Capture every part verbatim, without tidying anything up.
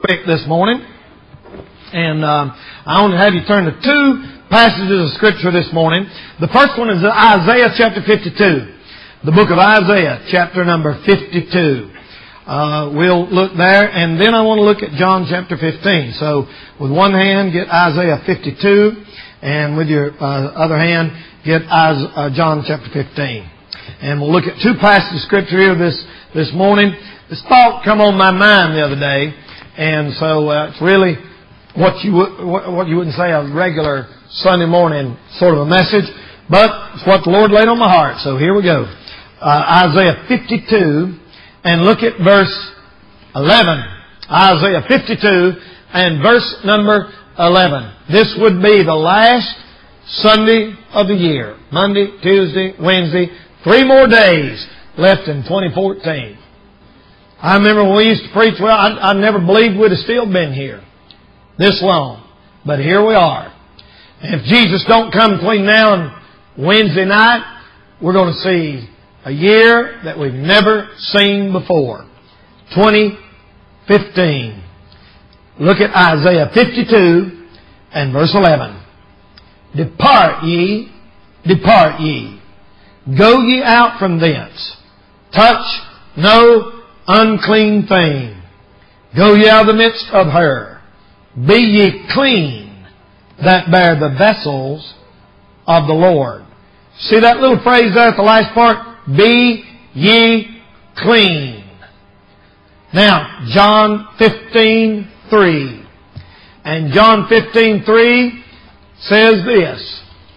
quick this morning. And um, I want to have you turn to two passages of Scripture this morning. The first one is Isaiah chapter fifty-two. The book of Isaiah chapter number fifty-two. Uh, we'll look there, and then I want to look at John chapter fifteen. So with one hand, get Isaiah fifty-two, and with your uh, other hand, get Isaiah, uh, John chapter fifteen. And we'll look at two passages of Scripture here this, this morning. This thought come on my mind the other day, and so uh, it's really what you would, what you wouldn't say a regular Sunday morning sort of a message, but it's what the Lord laid on my heart. So here we go. Uh, Isaiah fifty-two, and look at verse eleven. Isaiah fifty-two and verse number eleven. This would be the last Sunday of the year. Monday, Tuesday, Wednesday. Three more days left in twenty fourteen. I remember when we used to preach, well, I, I never believed we'd have still been here this long. But here we are. And if Jesus don't come between now and Wednesday night, we're going to see a year that we've never seen before. twenty fifteen. Look at Isaiah fifty-two and verse eleven. Depart ye, depart ye. Go ye out from thence. Touch no unclean thing. Go ye out of the midst of her. Be ye clean that bear the vessels of the Lord. See that little phrase there at the last part? Be ye clean. Now, John fifteen three. And John fifteen three says this.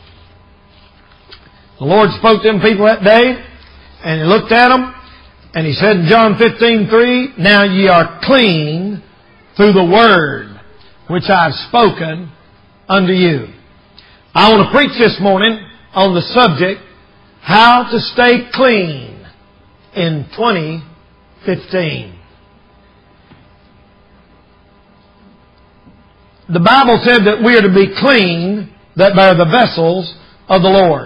The Lord spoke to them people that day, and He looked at them, and He said in John fifteen three, Now ye are clean through the word which I have spoken unto you. I want to preach this morning on the subject, how to stay clean in twenty fifteen. The Bible said that we are to be clean that bear the vessels of the Lord.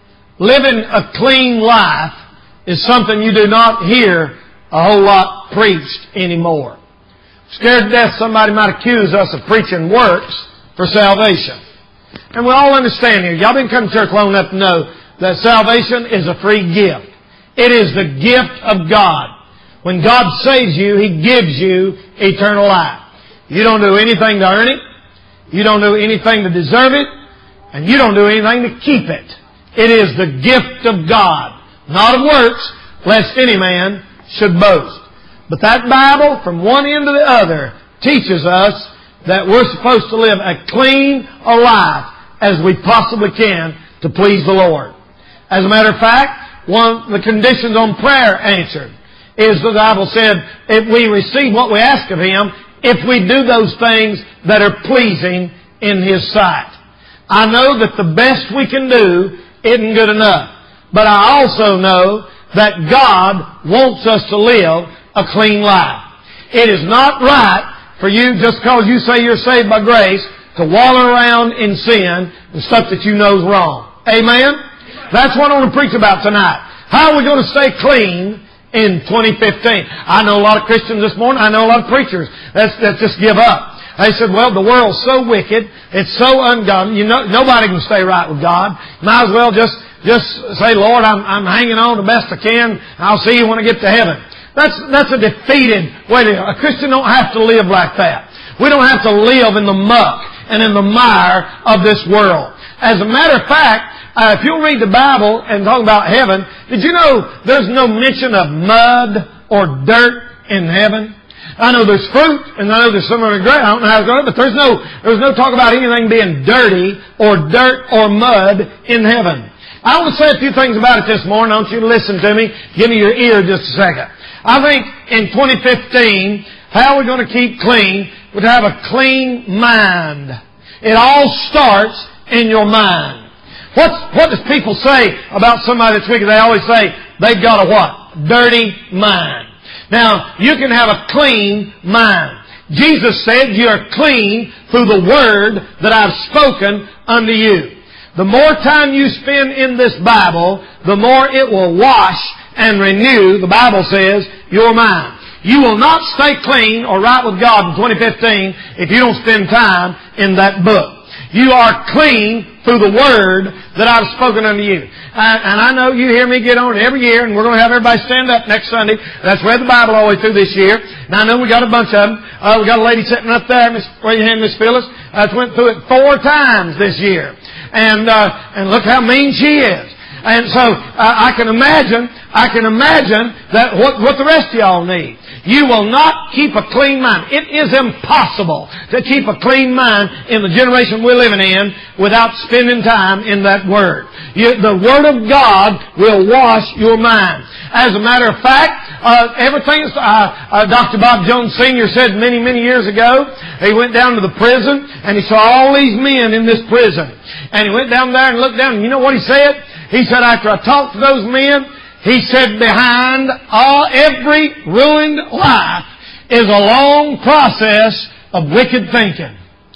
Living a clean life is something you do not hear a whole lot preached anymore. Scared to death somebody might accuse us of preaching works for salvation. And we all understand here, y'all been coming to church long enough to know that salvation is a free gift. It is the gift of God. When God saves you, He gives you eternal life. You don't do anything to earn it. You don't do anything to deserve it. And you don't do anything to keep it. It is the gift of God, not of works, lest any man should boast. But that Bible, from one end to the other, teaches us that we're supposed to live a clean a life as we possibly can to please the Lord. As a matter of fact, one of the conditions on prayer answered is the Bible said, if we receive what we ask of Him, if we do those things that are pleasing in His sight. I know that the best we can do isn't good enough. But I also know that God wants us to live a clean life. It is not right for you, just because you say you're saved by grace, to wallow around in sin and stuff that you know is wrong. Amen? That's what I want to preach about tonight. How are we going to stay clean in twenty fifteen? I know a lot of Christians this morning. I know a lot of preachers that, that just give up. They said, well, the world's so wicked, it's so ungodly, you know, nobody can stay right with God. Might as well just, just say, Lord, I'm, I'm hanging on the best I can. I'll see you when I get to heaven. That's, that's a defeated way to live. A Christian don't have to live like that. We don't have to live in the muck and in the mire of this world. As a matter of fact, uh, if you'll read the Bible and talk about heaven, did you know there's no mention of mud or dirt in heaven? I know there's fruit, and I know there's some of the grass. I don't know how it's going, but there's no, there's no talk about anything being dirty or dirt or mud in heaven. I want to say a few things about it this morning. I want you to listen to me. Give me your ear just a second. I think in twenty fifteen, how are we going to keep clean? We're to have a clean mind. It all starts in your mind. What's, what does people say about somebody that's wicked? They always say they've got a what? Dirty mind. Now, you can have a clean mind. Jesus said, you are clean through the word that I've spoken unto you. The more time you spend in this Bible, the more it will wash and renew, the Bible says, your mind. You will not stay clean or right with God in twenty fifteen if you don't spend time in that book. You are clean through the Word that I've spoken unto you. Uh, and I know you hear me get on it every year, and we're going to have everybody stand up next Sunday. That's read the Bible all the way through this year. And I know we got a bunch of them. Uh, we got a lady sitting up there, Miss, raise your hand, Miss Phyllis. Uh, went through it four times this year. And, uh, and look how mean she is. And so, uh, I can imagine, I can imagine that what, what the rest of y'all need. You will not keep a clean mind. It is impossible to keep a clean mind in the generation we're living in without spending time in that Word. You, the Word of God will wash your mind. As a matter of fact, uh, everything, uh, uh, Doctor Bob Jones Senior said many, many years ago, he went down to the prison and he saw all these men in this prison. And he went down there and looked down, and you know what he said? He said, after I talked to those men, he said, behind all, every ruined life is a long process of wicked thinking.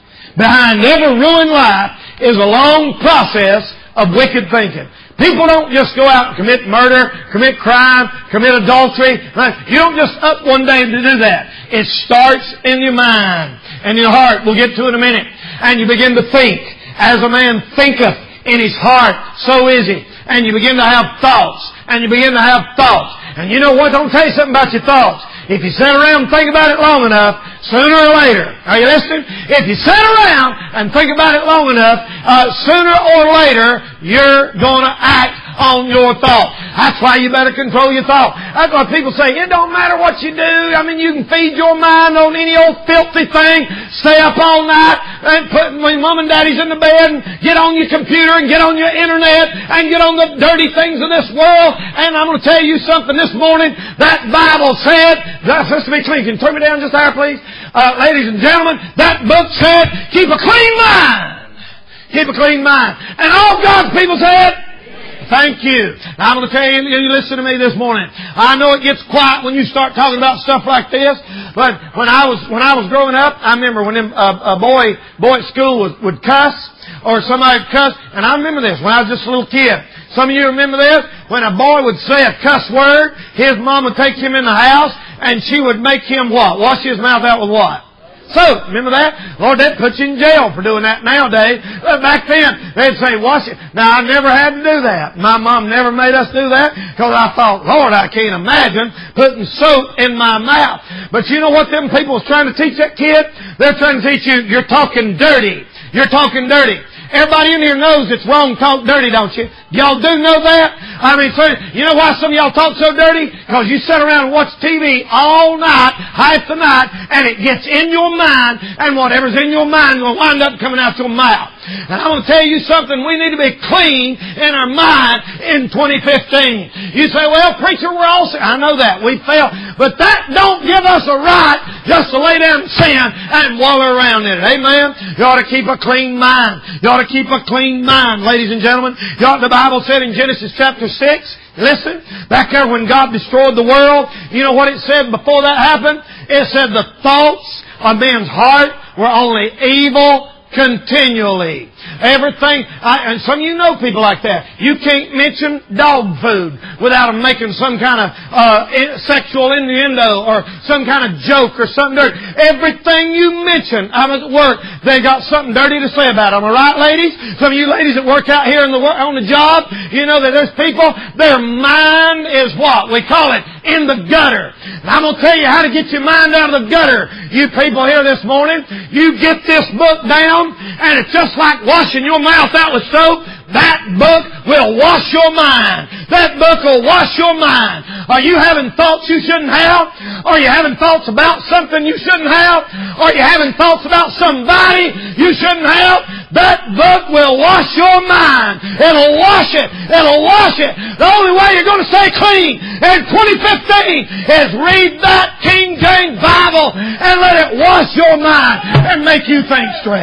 Behind every ruined life is a long process of wicked thinking. People don't just go out and commit murder, commit crime, commit adultery. You don't just up one day to do that. It starts in your mind and your heart. We'll get to it in a minute. And you begin to think. As a man thinketh in his heart, so is he. And you begin to have thoughts. And you begin to have thoughts. And you know what? Don't tell you something about your thoughts. If you sit around and think about it long enough, sooner or later, are you listening? If you sit around and think about it long enough, uh, sooner or later, you're going to act on your thought. That's why you better control your thought. That's why people say, it don't matter what you do. I mean, you can feed your mind on any old filthy thing, stay up all night, and put when mom and daddy's in the bed, and get on your computer, and get on your internet, and get on the dirty things of this world. And I'm going to tell you something this morning. That Bible said, that's supposed to be clean. Can you turn me down just there, please? Uh, ladies and gentlemen, that book said, keep a clean mind. Keep a clean mind. And all God's people said, thank you. Now, I'm going to tell you, you listen to me this morning. I know it gets quiet when you start talking about stuff like this, but when I was when I was growing up, I remember when them, uh, a boy boy at school would, would cuss, or somebody would cuss, and I remember this when I was just a little kid. Some of you remember this? When a boy would say a cuss word, his mom would take him in the house, and she would make him what? Wash his mouth out with what? Soap. Remember that? Lord, that puts you in jail for doing that nowadays. But back then, they'd say, wash it. Now, I never had to do that. My mom never made us do that because I thought, Lord, I can't imagine putting soap in my mouth. But you know what them people was trying to teach that kid? They're trying to teach you, you're talking dirty. You're talking dirty. Everybody in here knows it's wrong to talk dirty, don't you? Y'all do know that? I mean, so, you know why some of y'all talk so dirty? Because you sit around and watch T V all night, half the night, and it gets in your mind, and whatever's in your mind will wind up coming out your mouth. And I'm going to tell you something. We need to be clean in our mind in twenty fifteen. You say, well, preacher, we're all sin. I know that. We fail. But that don't give us a right just to lay down and sin and wallow around in it. Amen? You ought to keep a clean mind. You ought to keep a clean mind, ladies and gentlemen. You ought, the Bible said in Genesis chapter six, listen, back there when God destroyed the world, you know what it said before that happened? It said the thoughts of men's heart were only evil continually. Everything, I, and some of you know people like that. You can't mention dog food without them making some kind of uh, in, sexual innuendo or some kind of joke or something dirty. Everything you mention, I'm at work, they got something dirty to say about it. Am I right, ladies? Some of you ladies that work out here in the on the job, you know that there's people, their mind is what? We call it in the gutter. And I'm going to tell you how to get your mind out of the gutter. You people here this morning, you get this book down, and it's just like washing your mouth out with soap. That book will wash your mind. That book will wash your mind. Are you having thoughts you shouldn't have? Are you having thoughts about something you shouldn't have? Are you having thoughts about somebody you shouldn't have? That book will wash your mind. It'll wash it. It'll wash it. The only way you're going to stay clean in twenty fifteen is read that King James Bible and let it wash your mind and make you think straight.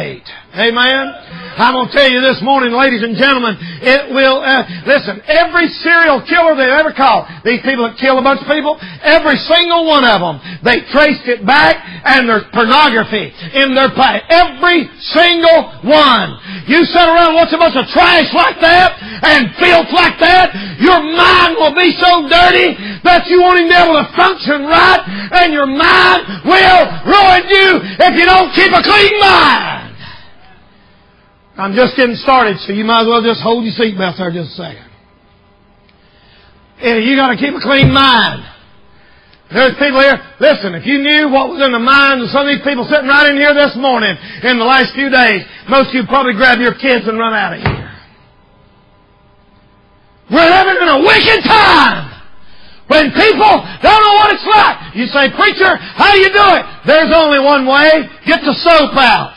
Amen. I'm going to tell you this morning, ladies and gentlemen, it will, uh, listen, every serial killer they ever caught, these people that kill a bunch of people, every single one of them, they traced it back and there's pornography in their past. Every single one. You sit around and watch a bunch of trash like that and filth like that, your mind will be so dirty that you won't even be able to function right, and your mind will ruin you if you don't keep a clean mind. I'm just getting started, so you might as well just hold your seatbelt there just a second. And you got to keep a clean mind. There's people here, listen, if you knew what was in the minds of some of these people sitting right in here this morning in the last few days, most of you probably grab your kids and run out of here. We're living in a wicked time when people don't know what it's like. You say, preacher, how do you do it? There's only one way. Get the soap out.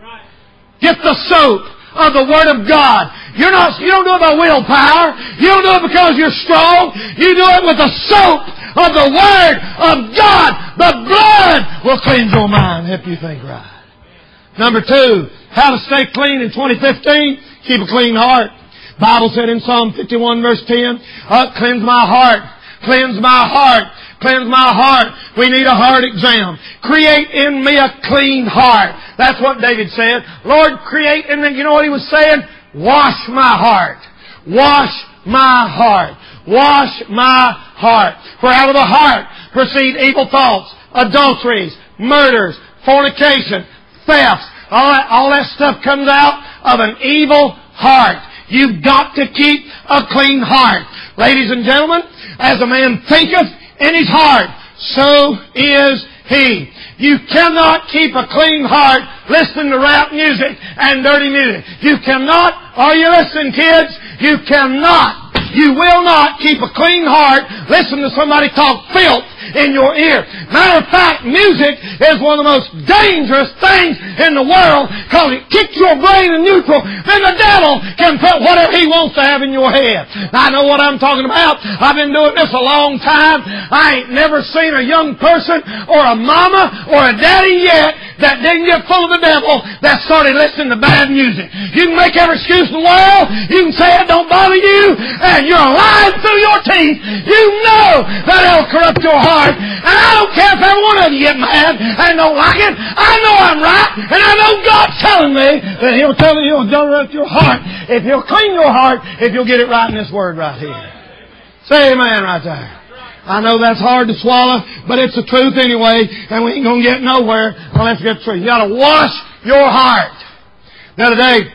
Get the soap of the Word of God. You're not, you don't do it by willpower. You don't do it because you're strong. You do it with the soap of the Word of God. The blood will cleanse your mind, help you think right. Number two, how to stay clean in twenty fifteen. Keep a clean heart. Bible said in Psalm fifty-one verse ten, uh, cleanse my heart. Cleanse my heart. Cleanse my heart. We need a heart exam. Create in me a clean heart. That's what David said. Lord, create in me. You know what he was saying? Wash my heart. Wash my heart. Wash my heart. For out of the heart proceed evil thoughts, adulteries, murders, fornication, thefts. All that, all that stuff comes out of an evil heart. You've got to keep a clean heart. Ladies and gentlemen, as a man thinketh in his heart, so is he. You cannot keep a clean heart listening to rap music and dirty music. You cannot, are you listening, kids? You cannot, you will not keep a clean heart listening to somebody talk filth in your ear. Matter of fact, music is one of the most dangerous things in the world because it kicks your brain in neutral. Then the devil can put whatever he wants to have in your head. Now, I know what I'm talking about. I've been doing this a long time. I ain't never seen a young person or a mama or a daddy yet that didn't get full of the devil that started listening to bad music. You can make every excuse in the world. You can say it don't bother you, and you're lying through your teeth. You know that it'll corrupt your heart. And I don't care if every one of you get mad and don't like it. I know I'm right, and I know God's telling me that He'll tell you He'll direct your heart. If He'll clean your heart, if you'll get it right in this Word right here. Say amen right there. I know that's hard to swallow, but it's the truth anyway, and we ain't going to get nowhere unless we get the truth. You got to wash your heart. The other day,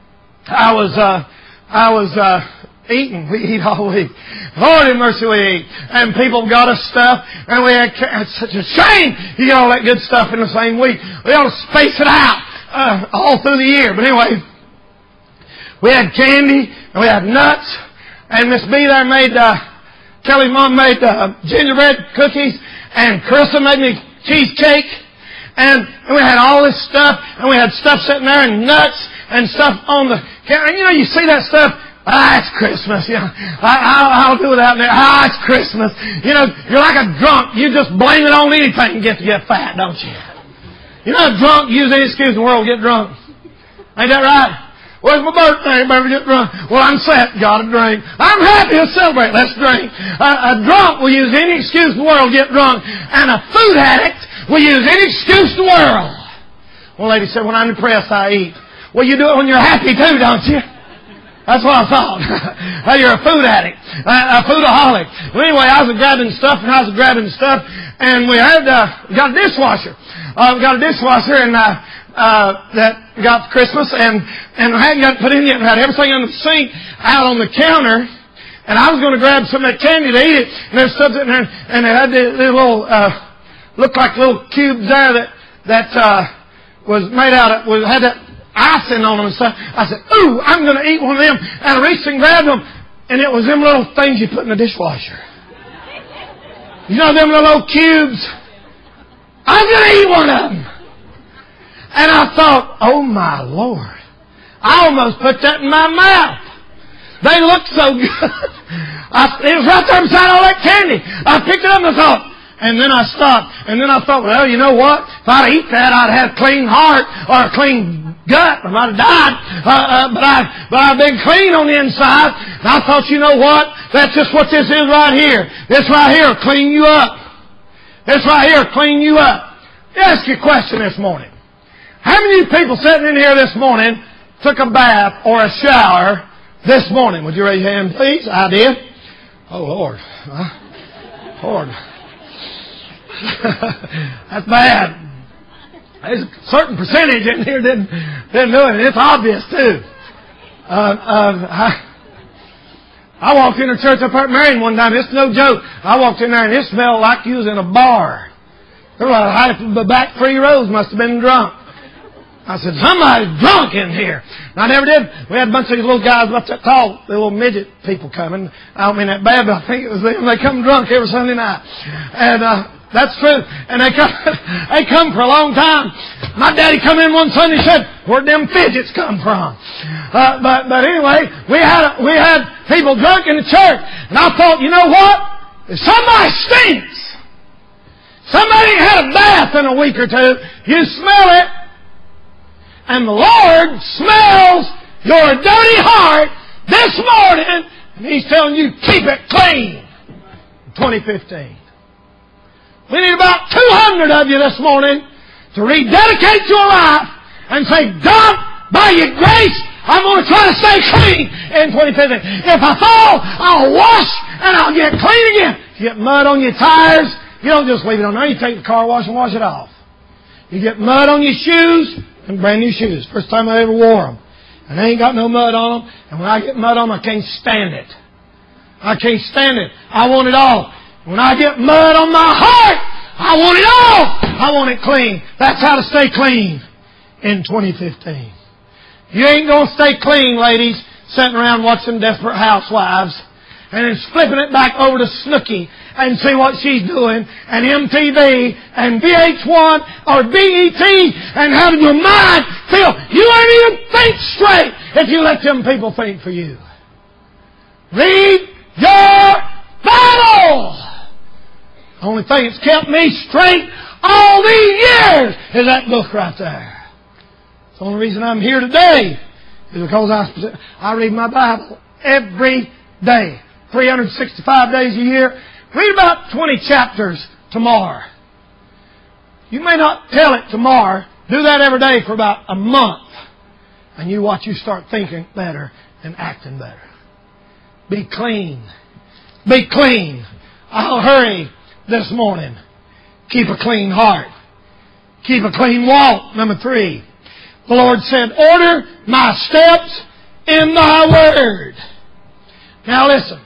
I was, uh, I was, uh, eating. We eat all week. Lord in mercy, we eat. And people got us stuff, and we had, it's such a shame you get all that good stuff in the same week. We ought to space it out, uh, all through the year. But anyway, we had candy, and we had nuts, and Miss B there made, uh, Kelly's mom made uh, gingerbread cookies, and Carissa made me cheesecake, and, and we had all this stuff, and we had stuff sitting there, and nuts, and stuff on the counter. And you know, you see that stuff, ah, it's Christmas, you know, I, I'll, I'll do without that, ah, it's Christmas. You know, you're like a drunk, you just blame it on anything and get to get fat, don't you? You're not a drunk, use any excuse in the world to get drunk. Ain't that right? Where's my birthday? Better get drunk. Well, I'm set. Got a drink. I'm happy to celebrate. Let's drink. A, a drunk will use any excuse in the world to get drunk. And a food addict will use any excuse in the world. One lady said, when I'm depressed, I eat. Well, you do it when you're happy too, don't you? That's what I thought. Hey, you're a food addict. A, a foodaholic. Well, anyway, I was grabbing stuff and I was grabbing stuff. And we had, uh, we got a dishwasher. Uh, we got a dishwasher and, uh, Uh, that got Christmas, and, and I hadn't got it put in yet, and had everything on the sink out on the counter, and I was going to grab some of that candy to eat it, and there's stuff sitting there, and it had the, the little, uh, looked like little cubes there that, that, uh, was made out of, was, had that icing on them and stuff. I said, ooh, I'm going to eat one of them, and I reached and grabbed them, and it was them little things you put in the dishwasher. You know them little cubes? I'm going to eat one of them. And I thought, oh my Lord, I almost put that in my mouth. They looked so good. I, it was right there beside all that candy. I picked it up and I thought, And then I stopped. And then I thought, well, you know what? If I'd eat that, I'd have a clean heart or a clean gut. I might have died. Uh, uh, but, I, but I've been clean on the inside. And I thought, you know what? That's just what this is right here. This right here will clean you up. This right here will clean you up. Let me ask you a question this morning. How many people sitting in here this morning took a bath or a shower this morning? Would you raise your hand, please? I did. Oh, Lord. Uh, Lord. That's bad. There's a certain percentage in here didn't, didn't do it, and it's obvious, too. Uh, uh, I, I walked into church up at Marion one time. It's no joke. I walked in there, and it smelled like you was in a bar. There were the back three rows must have been drunk. I said, somebody's drunk in here. And I never did. We had a bunch of these little guys about that tall, the little midget people coming. I don't mean that bad, but I think it was them. They come drunk every Sunday night. And uh, that's true. And they come, they come for a long time. My daddy come in one Sunday and said, where'd them fidgets come from? Uh, but but anyway, we had we had people drunk in the church. And I thought, you know what? If somebody stinks, somebody had a bath in a week or two, you smell it. And the Lord smells your dirty heart this morning, and He's telling you, keep it clean. twenty fifteen. We need about two hundred of you this morning to rededicate your life and say, God, by your grace, I'm going to try to stay clean in twenty fifteen. If I fall, I'll wash and I'll get clean again. If you get mud on your tires, you don't just leave it on there. You take the car wash and wash it off. You get mud on your shoes, and brand new shoes. First time I ever wore them. And they ain't got no mud on them. And when I get mud on them, I can't stand it. I can't stand it. I want it all. When I get mud on my heart, I want it all. I want it clean. That's how to stay clean in twenty fifteen. You ain't going to stay clean, ladies, sitting around watching Desperate Housewives and then flipping it back over to Snooki and see what she's doing, and M T V, and V H one, or B E T, and having your mind filled. You ain't even think straight if you let them people think for you. Read your Bible! The only thing that's kept me straight all these years is that book right there. The only reason I'm here today is because I, I read my Bible every day. three hundred sixty-five days a year. Read about twenty chapters tomorrow. You may not tell it tomorrow. Do that every day for about a month. And you watch you start thinking better and acting better. Be clean. Be clean. I'll hurry this morning. Keep a clean heart. Keep a clean walk. Number three. The Lord said, order my steps in thy word. Now listen.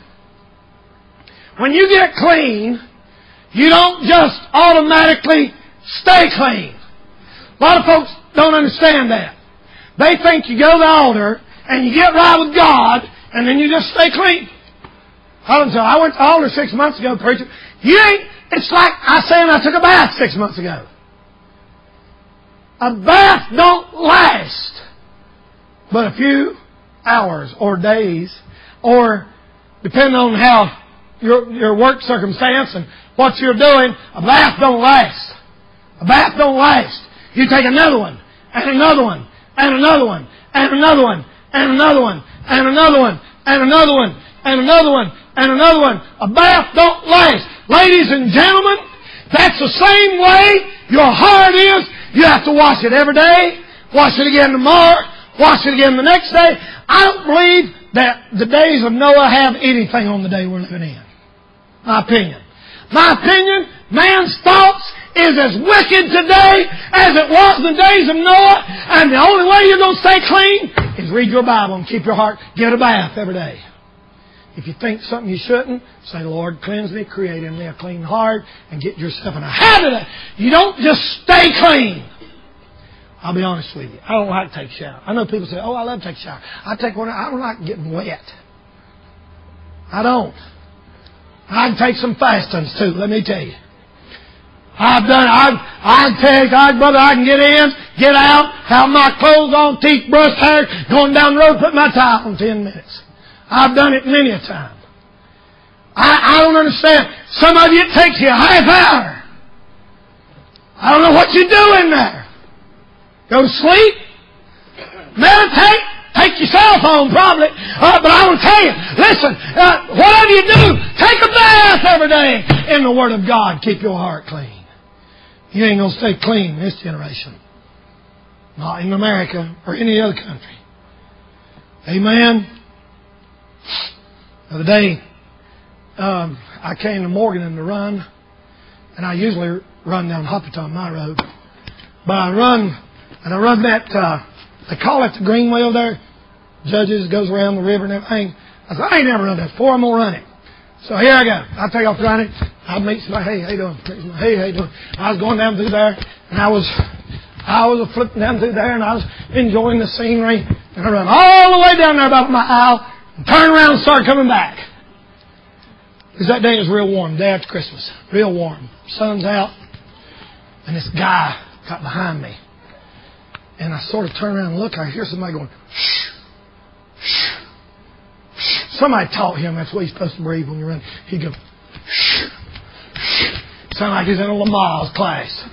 When you get clean, you don't just automatically stay clean. A lot of folks don't understand that. They think you go to the altar and you get right with God and then you just stay clean. I don't know. I went to the altar six months ago preaching. You ain't, it's like I saying I took a bath six months ago. A bath don't last but a few hours or days, or depending on how Your, your work circumstance and what you're doing, a bath don't last. A bath don't last. You take another one, and another one, and another one, and another one, and another one, and another one, and another one, and another one, and another one. A bath don't last. Ladies and gentlemen, that's the same way your heart is. You have to wash it every day, wash it again tomorrow, wash it again the next day. I don't believe that the days of Noah have anything on the day we're living in. My opinion. My opinion, man's thoughts is as wicked today as it was in the days of Noah. And the only way you're going to stay clean is read your Bible and keep your heart. Get a bath every day. If you think something you shouldn't, say, Lord, cleanse me, create in me a clean heart, and get yourself in a habit of it. You don't just stay clean. I'll be honest with you. I don't like to take a shower. I know people say, oh, I love to take a shower. I take one. I don't like getting wet. I don't. I can take some fastings too, let me tell you. I've done, I've, I can take, I, brother, I can get in, get out, have my clothes on, teeth brushed, hair, going down the road, put my tie on ten minutes. I've done it many a time. I, I don't understand. Some of you, it takes you a half hour. I don't know what you do in there. Go to sleep? Meditate? Take your cell phone, probably. Uh, but I want to tell you, listen, uh, whatever you do, take a bath every day in the Word of God. Keep your heart clean. You ain't going to stay clean in this generation. Not in America or any other country. Amen. The other day, um, I came to Morgan to run, and I usually run down Hoppiton, my road. But I run, and I run that, uh, they call it the Greenway over there. Judges, goes around the river and everything. I said, I ain't never run that before, I'm going to run it. So here I go. I take off running. I meet somebody, hey, how you doing? Hey, how you doing? I was going down through there, and I was, I was flipping down through there, and I was enjoying the scenery. And I run all the way down there about a mile, and turn around and start coming back. Because that day was real warm, day after Christmas. Real warm. Sun's out. And this guy got behind me. And I sort of turn around and look. I hear somebody going, shh, shh, shh. Somebody taught him that's what he's supposed to breathe when you run. He'd go, shh, shh. Sound like he's in a Lamaze class.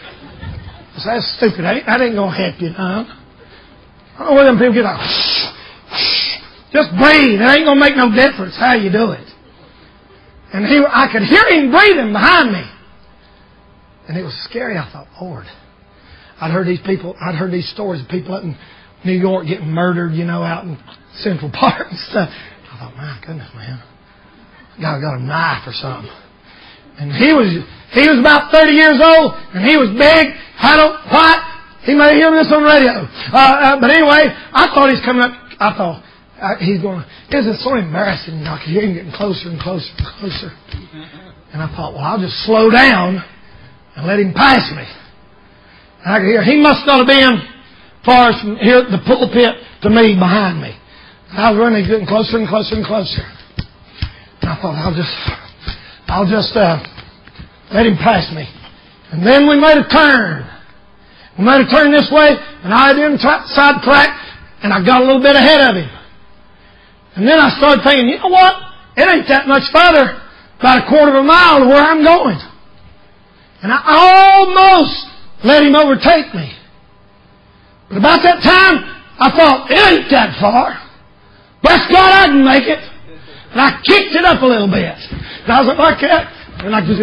I said, that's stupid. That ain't, that ain't going to help you none. I don't know where them people get like, shh, shh. Just breathe. It ain't going to make no difference how you do it. And he, I could hear him breathing behind me. And it was scary. I thought, Lord. I'd heard these people, I'd heard these stories of people out in New York getting murdered, you know, out in Central Park and stuff. I thought, my goodness, man. The guy got a knife or something. And he was, he was about thirty years old, and he was big, had a white. He may hear this on the radio. Uh, uh, but anyway, I thought he's coming up, I thought, uh, he's going, it was so embarrassing. You know, I could hear him getting closer and closer and closer. And I thought, well, I'll just slow down and let him pass me. And I could hear, he must not have been far from here, the pulpit to me, behind me. And I was running, getting closer and closer and closer. And I thought, I'll just, I'll just uh, let him pass me. And then we made a turn. We made a turn this way, and I didn't sidetrack, and I got a little bit ahead of him. And then I started thinking, you know what? It ain't that much farther, about a quarter of a mile to where I'm going. And I almost let him overtake me. But about that time, I thought, it ain't that far. Bless God, I can make it. And I kicked it up a little bit. And I was like that, and I just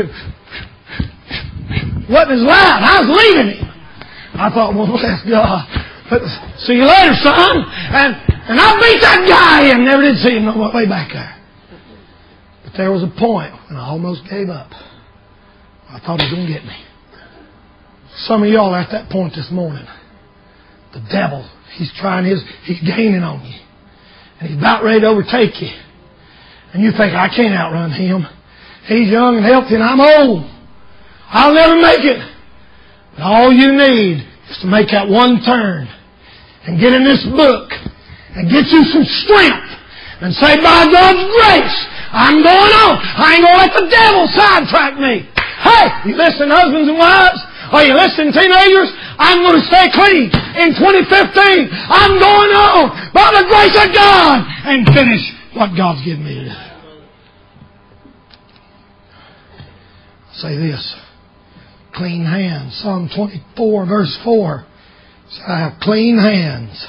wasn't as loud. I was leaving him. I thought, well, bless God. But see you later, son. And and I beat that guy and never did see him no way back there. But there was a point when I almost gave up. I thought he was going to get me. Some of y'all are at that point this morning. The devil, he's trying his, he's gaining on you. And he's about ready to overtake you. And you think, I can't outrun him. He's young and healthy and I'm old. I'll never make it. But all you need is to make that one turn and get in this book and get you some strength and say, by God's grace, I'm going on. I ain't going to let the devil sidetrack me. Hey, you listen, husbands and wives? Are you listening, teenagers? I'm going to stay clean. In twenty fifteen, I'm going on by the grace of God and finish what God's given me to do. I'll say this. Clean hands. Psalm twenty-four, verse four. Says, I have clean hands.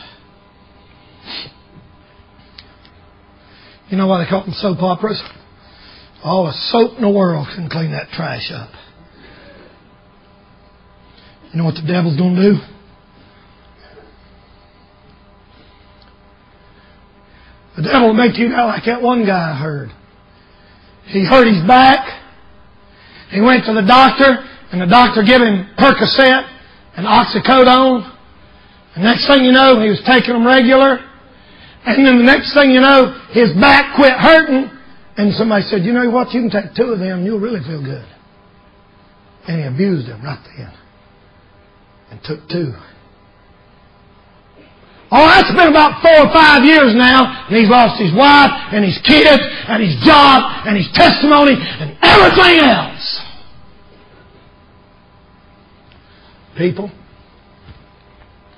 You know why they call them soap operas? All the soap in the world can clean that trash up. You know what the devil's going to do? The devil will make you out like that one guy I heard. He hurt his back. He went to the doctor, and the doctor gave him Percocet and oxycodone. And next thing you know, he was taking them regular. And then the next thing you know, his back quit hurting. And somebody said, you know what, you can take two of them and you'll really feel good. And he abused them right then. And took two. Oh, that's been about four or five years now. And he's lost his wife and his kids and his job and his testimony and everything else. People,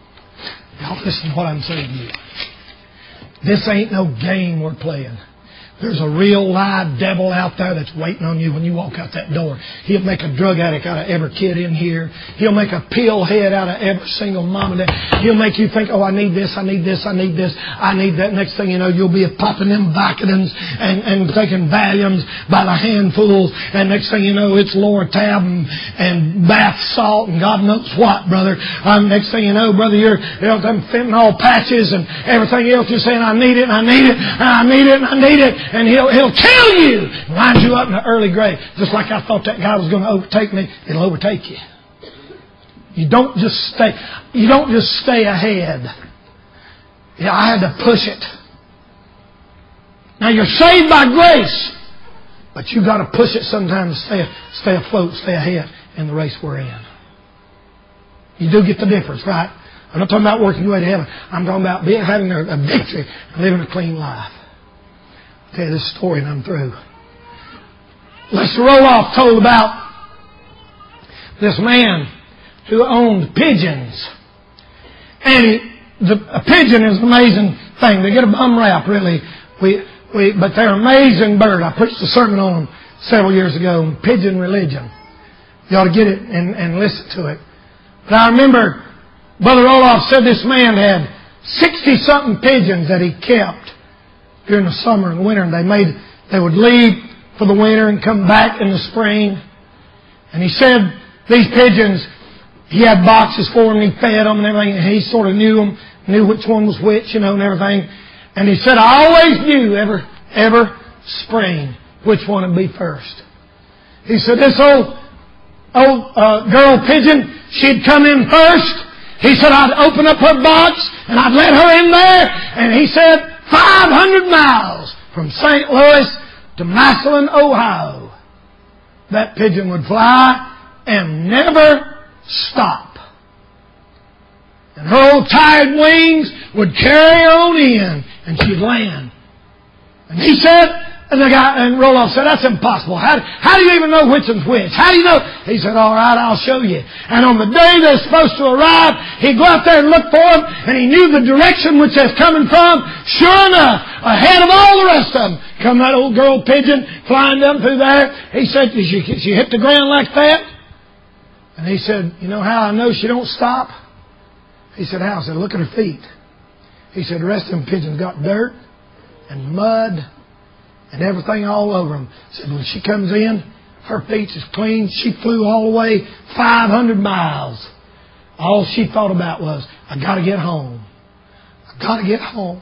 y'all listen to what I'm saying to you. This ain't no game we're playing. There's a real live devil out there that's waiting on you when you walk out that door. He'll make a drug addict out of every kid in here. He'll make a pill head out of every single mom and dad. He'll make you think, oh, I need this, I need this, I need this, I need that. Next thing you know, you'll be popping them Vicodins and, and taking Valiums by the handfuls. And next thing you know, it's Loratab and, and bath salt and God knows what, brother. Um, next thing you know, brother, you're, you know, them fentanyl patches and everything else. You're saying, I need it, and I need it, and I need it, and I need it. And he'll, he'll kill you, wind you up in the early grave. Just like I thought that guy was going to overtake me, it'll overtake you. You don't just stay, you don't just stay ahead. Yeah, I had to push it. Now you're saved by grace, but you got to push it sometimes to stay, stay afloat, stay ahead in the race we're in. You do get the difference, right? I'm not talking about working your way to heaven. I'm talking about being, having a, a victory and living a clean life. I'll tell you this story and I'm through. Lester Roloff told about this man who owned pigeons. And he, the, a pigeon is an amazing thing. They get a bum rap, really. We, we, but they're an amazing bird. I preached a sermon on them several years ago on pigeon religion. You ought to get it and, and listen to it. But I remember Brother Roloff said this man had sixty-something pigeons that he kept during the summer and winter. And they made, they would leave for the winter and come back in the spring. And he said these pigeons, he had boxes for them and he fed them and everything. And he sort of knew them, knew which one was which, you know, and everything. And he said, I always knew every, every spring which one would be first. He said, this old, old uh, girl pigeon, she'd come in first. He said, I'd open up her box and I'd let her in there. And he said, five hundred miles from Saint Louis to Massillon, Ohio, that pigeon would fly and never stop. And her old tired wings would carry her on in and she'd land. And he said, and the guy, and Roloff said, that's impossible. How, how do you even know which one's which? How do you know? He said, all right, I'll show you. And on the day they're supposed to arrive, he'd go out there and look for them, and he knew the direction which they're coming from. Sure enough, ahead of all the rest of them, come that old girl pigeon flying down through there. He said, she, she hit the ground like that. And he said, you know how I know she don't stop? He said, how? I said, look at her feet. He said, the rest of them pigeons got dirt and mud and everything all over them. Said when she comes in, her feet is clean. She flew all the way five hundred miles. All she thought about was, I got to get home. I got to get home.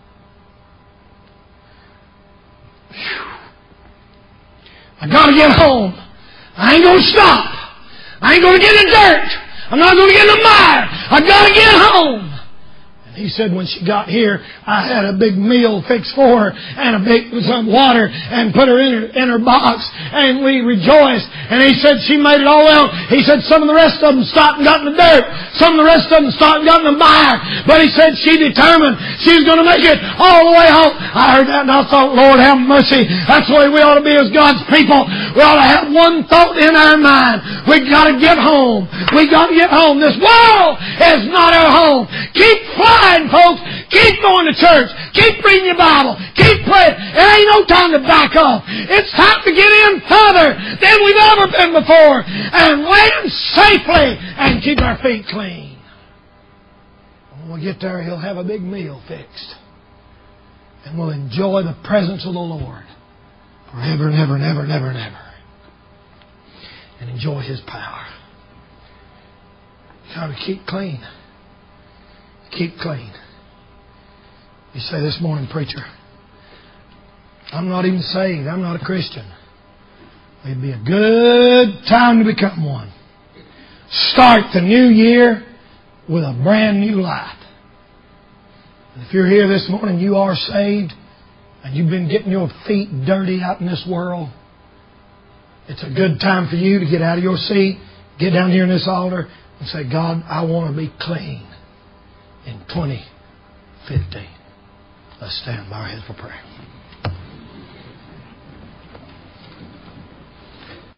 Whew. I got to get home. I ain't going to stop. I ain't going to get in the dirt. I'm not going to get in the mire. I got to get home. He said when she got here, I had a big meal fixed for her and a big some water and put her in her, in her box and we rejoiced. And he said she made it all out. He said some of the rest of them stopped and got in the dirt. Some of the rest of them stopped and got in the mire. But he said she determined she was going to make it all the way home. I heard that and I thought, Lord have mercy. That's the way we ought to be as God's people. We ought to have one thought in our mind. We got to get home. We got to get home. This world is not our home. Keep flying, folks. Keep going to church. Keep reading your Bible. Keep praying. There ain't no time to back off. It's time to get in further than we've ever been before and land safely and keep our feet clean. When we get there, He'll have a big meal fixed. And we'll enjoy the presence of the Lord forever and ever and ever and ever and ever. And enjoy His power. Got to keep clean. Keep clean. You say this morning, preacher, I'm not even saved. I'm not a Christian. It'd be a good time to become one. Start the new year with a brand new life. And if you're here this morning, you are saved, and you've been getting your feet dirty out in this world, it's a good time for you to get out of your seat, get down here in this altar, and say, God, I want to be clean in twenty fifteen. Let's stand by our heads for prayer.